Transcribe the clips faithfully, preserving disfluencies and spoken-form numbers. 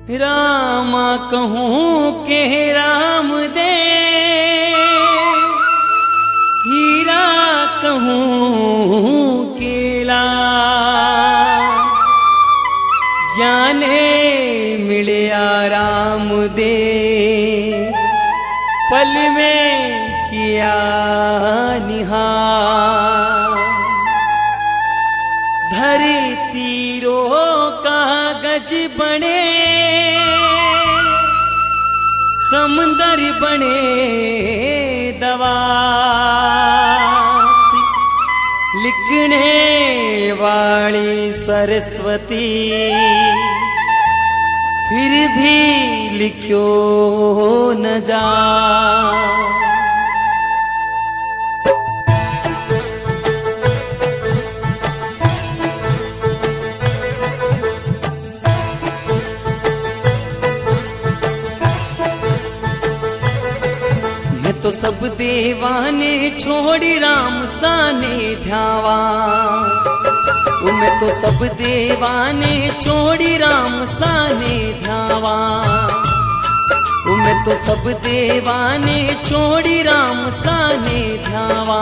रामा कहूँ के राम दे, हीरा कहूँ केला, जाने मिलिया राम दे, पल में किया निहार। धरती रो कागज बने, समुंदर बने दवात, लिखने वाली सरस्वती, फिर भी लिखो न जा। तो सब देवाने छोड़ी राम साने ध्यावा, मैं तो सब देवाने छोड़ी राम साने ध्यावा, मैं तो सब देवाने छोड़ी राम साने ध्यावा।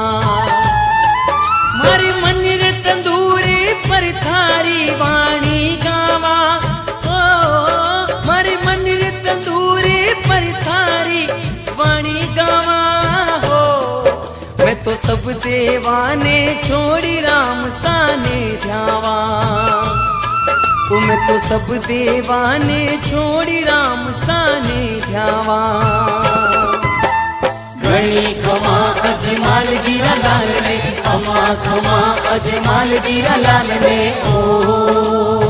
मारे मन रे तंदूरी पर थारी वाणी गावा, ओ मारे मन रे तंदूरी पर थारी वाणी गावा हो। मैं तो सब देवाने छोड़ी राम साने ध्यावा, मैं तो सब देवाने छोड़ी राम साने ध्यावा। घणी खमा अजमाल जीरा लाल ने, खमा खमा अजमाल जीरा लाल ने ओ।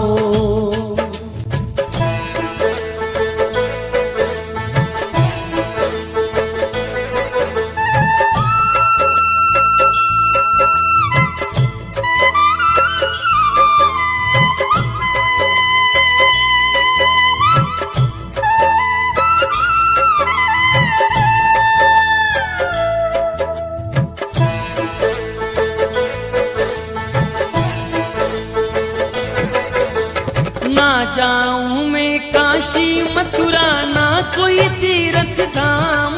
ना जाऊं मैं काशी मथुरा, ना कोई तीर्थ धाम,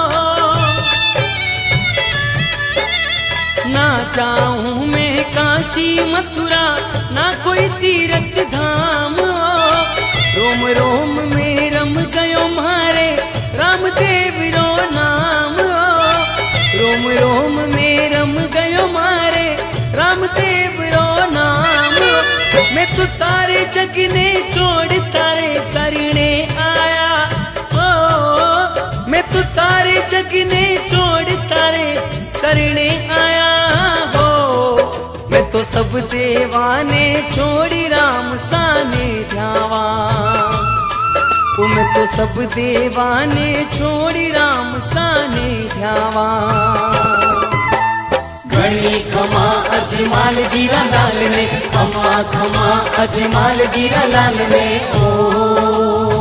ना जाऊं मैं काशी मथुरा, ना कोई तीर्थ धाम। रोम रोम में रम गयो मारे रामदेव रो नाम, रोम रोम में रम गयो मारे रामदेव रो नाम। मैं तो सारे जग ने छोड़ तारे शरणे आया, ओ मैं तो सारे जग ने छोड़ तारे शरणे आया हो। मैं तो सब देवाने छोड़ी राम साने ध्यावा, मैं तो सब देवाने छोड़ी राम साने ध्यावा। घणी खमा अजमाल जीरा लाल ने, खमा खमा अजमाल जीरा लाल ने ओ।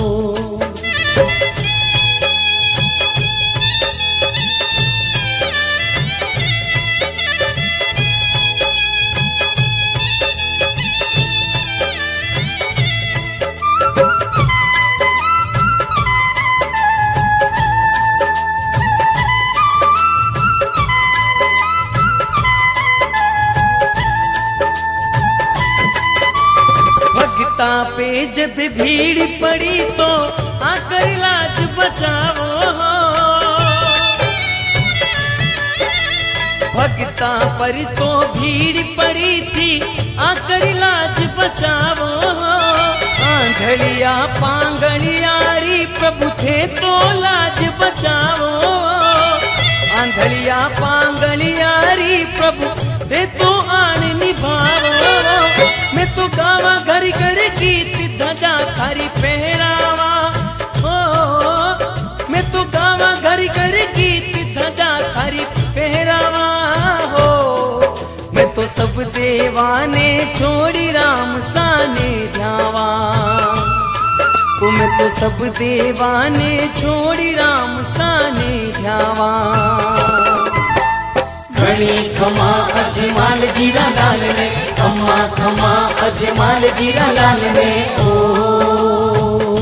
पे जद भीड़ पड़ी तो आकर लाज बचाओ, भक्ता पर तो भीड़ पड़ी थी आकर लाज बचाओ। आंधलिया पांगलियारी प्रभु थे तो लाज बचाओ, आंधलिया पांगलियारी प्रभु थे तो आन निभाओ। मैं तो गावा घर घर गीत ध्वजा थारी पहरावा, हो मैं तो गावा घर घर गीत ध्वजा थारी पहरावा हो। मैं तो सब देवाने छोड़ी राम साने ध्यावा, मैं तो सब देवाने छोड़ी राम साने ध्यावा। घणी खमा अजमाल जीरा लाल ने, खमा खमा अजमाल जीरा लाल ने ओ।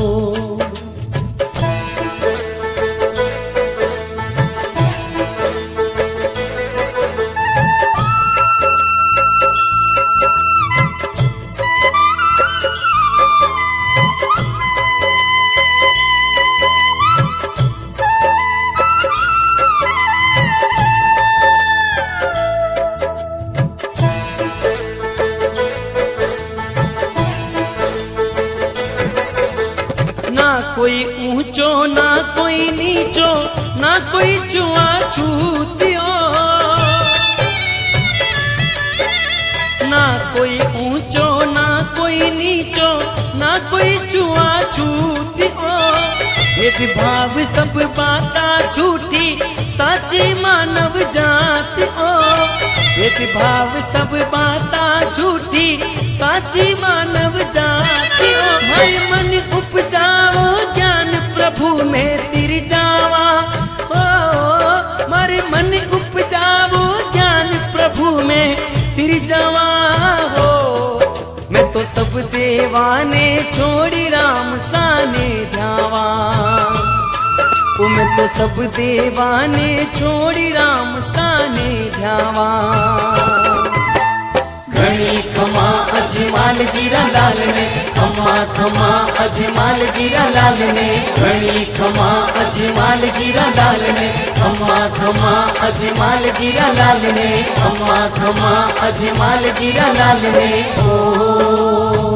कोई ऊंचो ना कोई नीचो, ना कोई छुआ छूतियो, ना कोई ऊंचो ना कोई नीचो, ना कोई छुआ छूतियो। भेदभाव सब बाता झूठी, साची मानव जाति ओ। भेदभाव सब बाता झूठी, साची मानव जाति ओ। हर मन उपजाओ ज्ञान प्रभु में तिर जावा, ओ मारे मन उपजाओ ज्ञान प्रभु में तिर जावा हो। मैं तो सब देवाने छोड़ी राम साने ध्यावा, ओ मैं तो सब देवाने छोड़ी राम साने ध्यावा। घणी खमा अजमाल जीरा लाल ने, खमा खमा अजमाल जीरा लाल ने, घणी खमा अजमाल जीरा लाल ने, खमा खमा अजमाल जीरा लाल ने, खमा खमा अजमाल जीरा लाल ने। ओ